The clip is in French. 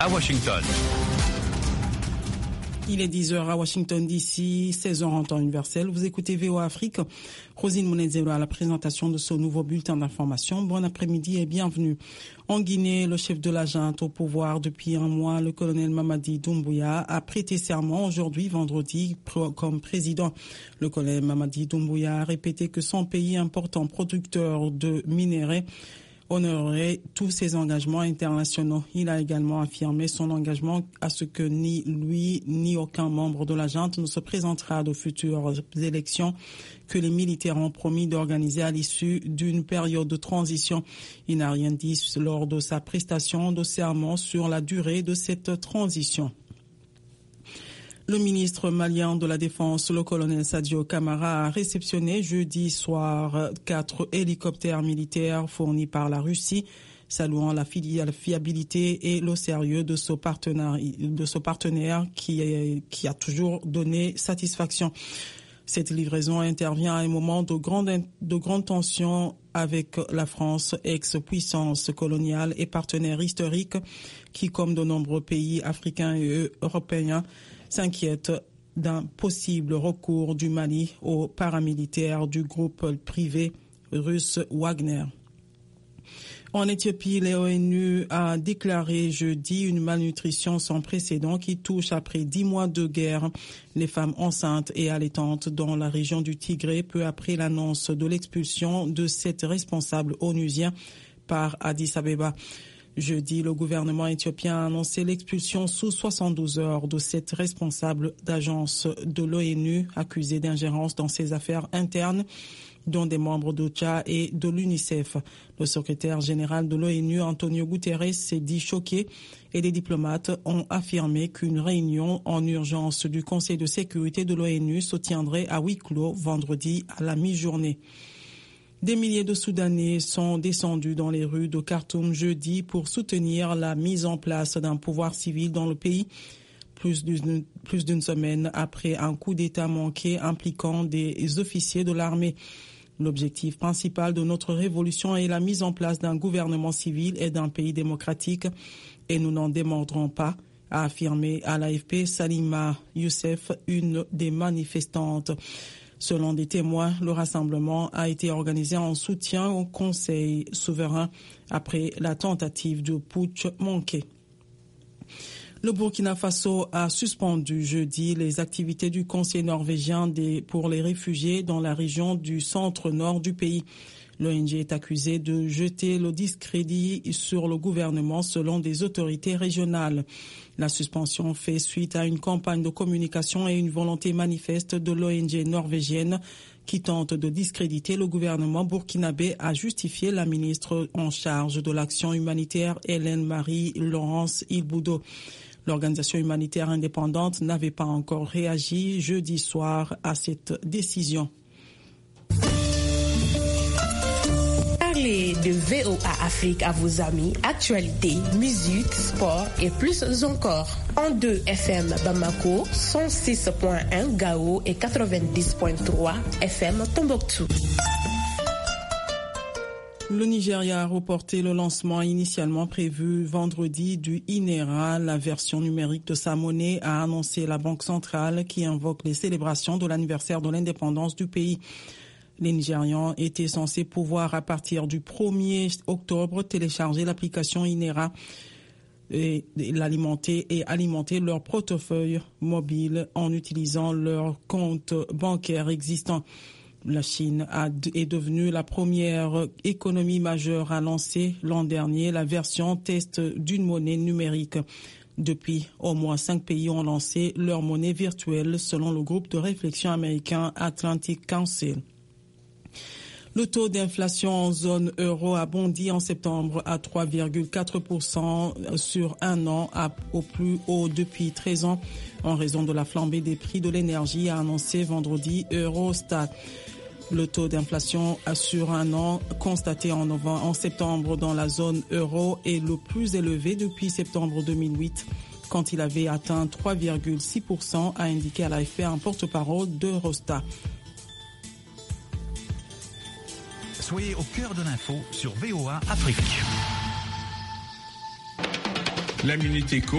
à Washington. Il est 10h à Washington DC, 16h en temps universel. Vous écoutez VOA Afrique. Rosine Mounezelo à la présentation de ce nouveau bulletin d'information. Bon après-midi et bienvenue. En Guinée, le chef de la junte au pouvoir depuis un mois, le colonel Mamadi Doumbouya, a prêté serment aujourd'hui, vendredi, comme président. Le colonel Mamadi Doumbouya a répété que son pays, important producteur de minerais, honorerait tous ses engagements internationaux. Il a également affirmé son engagement à ce que ni lui ni aucun membre de la junte ne se présentera à de futures élections que les militaires ont promis d'organiser à l'issue d'une période de transition. Il n'a rien dit lors de sa prestation de serment sur la durée de cette transition. Le ministre malien de la Défense, le colonel Sadio Camara, a réceptionné jeudi soir 4 hélicoptères militaires fournis par la Russie, saluant la fiabilité et le sérieux de ce partenaire qui a toujours donné satisfaction. Cette livraison intervient à un moment de grande tension avec la France, ex-puissance coloniale et partenaire historique, qui, comme de nombreux pays africains et européens, s'inquiète d'un possible recours du Mali aux paramilitaires du groupe privé russe Wagner. En Éthiopie, l'ONU a déclaré jeudi une malnutrition sans précédent qui touche après 10 mois de guerre les femmes enceintes et allaitantes dans la région du Tigré, peu après l'annonce de l'expulsion de 7 responsables onusiens par Addis Abeba. Jeudi, le gouvernement éthiopien a annoncé l'expulsion sous 72 heures de 7 responsables d'agences de l'ONU accusés d'ingérence dans ses affaires internes, dont des membres d'OCHA et de l'UNICEF. Le secrétaire général de l'ONU, Antonio Guterres, s'est dit choqué et les diplomates ont affirmé qu'une réunion en urgence du Conseil de sécurité de l'ONU se tiendrait à huis clos vendredi à la mi-journée. Des milliers de Soudanais sont descendus dans les rues de Khartoum jeudi pour soutenir la mise en place d'un pouvoir civil dans le pays, plus d'une semaine après un coup d'État manqué impliquant des officiers de l'armée. L'objectif principal de notre révolution est la mise en place d'un gouvernement civil et d'un pays démocratique, et nous n'en démordrons pas, a affirmé à l'AFP Salima Youssef, une des manifestantes. Selon des témoins, le rassemblement a été organisé en soutien au Conseil souverain après la tentative de putsch manquée. Le Burkina Faso a suspendu jeudi les activités du Conseil norvégien pour les réfugiés dans la région du centre-nord du pays. L'ONG est accusée de jeter le discrédit sur le gouvernement selon des autorités régionales. La suspension fait suite à une campagne de communication et une volonté manifeste de l'ONG norvégienne qui tente de discréditer le gouvernement burkinabé, a justifié la ministre en charge de l'action humanitaire Hélène Marie-Laurence Ilboudo. L'organisation humanitaire indépendante n'avait pas encore réagi jeudi soir à cette décision. Parlez de VOA Afrique à vos amis, actualités, musique, sport et plus encore. En 2 FM Bamako, 106.1 Gao et 90.3 FM Tombouctou. Le Nigeria a reporté le lancement initialement prévu vendredi du INERA, la version numérique de sa monnaie, a annoncé la Banque centrale qui invoque les célébrations de l'anniversaire de l'indépendance du pays. Les Nigérians étaient censés pouvoir, à partir du 1er octobre, télécharger l'application INERA et alimenter leur portefeuille mobile en utilisant leur compte bancaire existant. La Chine est devenue la première économie majeure à lancer l'an dernier la version test d'une monnaie numérique. Depuis, au moins 5 pays ont lancé leur monnaie virtuelle selon le groupe de réflexion américain Atlantic Council. Le taux d'inflation en zone euro a bondi en septembre à 3,4% sur un an, au plus haut depuis 13 ans, en raison de la flambée des prix de l'énergie, a annoncé vendredi Eurostat. Le taux d'inflation sur un an constaté en septembre dans la zone euro est le plus élevé depuis septembre 2008, quand il avait atteint 3,6%, a indiqué à l'AFP un porte-parole d'Eurostat. Soyez au cœur de l'info sur VOA Afrique. La Minute Éco